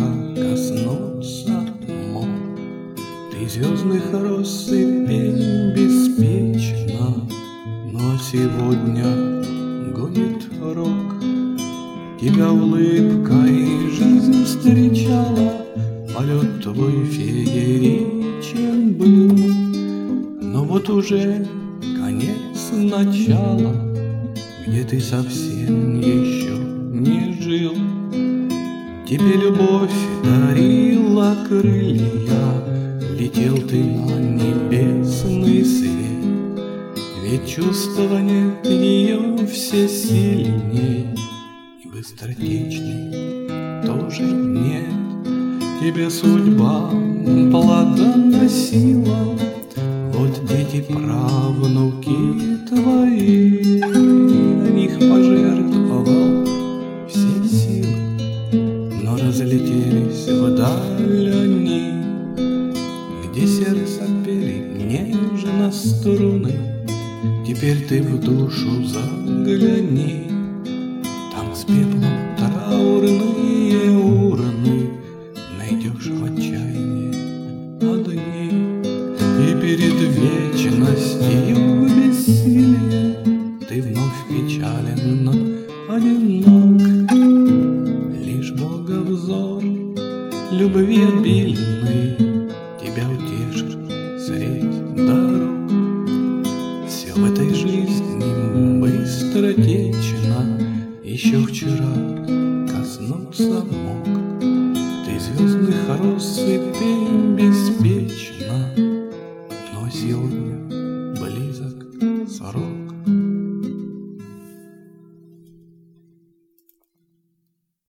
коснуться мог. Ты звездных россыпей беспечно, но сегодня гонит рок. Тебя улыбкой жизнь встречала, полет твой фееричен был. Но вот уже конец начала, где ты совсем еще не жил. Тебе любовь дарила крылья, летел ты на небесный свет. Ведь чувства нет ее все сильней, и быстротечней тоже нет. Тебе судьба плодоносила, вот дети, правнуки твои, на них пожертвовал все силы, но разлетелись вдаль они, где сердце пели нежно струны. Теперь ты в душу загляни, там с пеплом траурные урны найдешь в отчаянии одни. И перед вечностью бессилия ты вновь печален, но одинок. Лишь Бога взор любви обильный тебя утешит средь дорог. Все в этой жизни быстротечно, еще вчера коснуться мог. Ты звездных россыпей беспечно, но сегодня близок срок.